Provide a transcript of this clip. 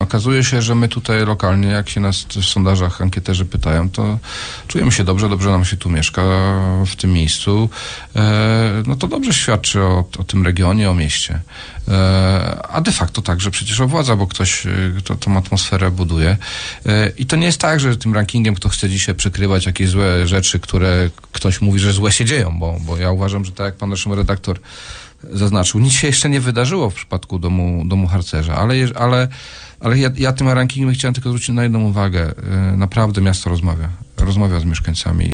Okazuje się, że my tutaj lokalnie, jak się nas w sondażach ankieterzy pytają, to czujemy się dobrze nam się tu mieszka w tym miejscu. No to dobrze świadczy o tym regionie, o mieście. A de facto także przecież o władza, bo ktoś tą atmosferę buduje. I to nie jest tak, że tym rankingiem kto chce dzisiaj przykrywać jakieś złe rzeczy, które ktoś mówi, że złe się dzieją, bo ja uważam, że tak jak pan naszym redaktor zaznaczył, nic się jeszcze nie wydarzyło w przypadku domu harcerza, ale ja tym rankingiem chciałem tylko zwrócić na jedną uwagę. Naprawdę miasto rozmawia z mieszkańcami.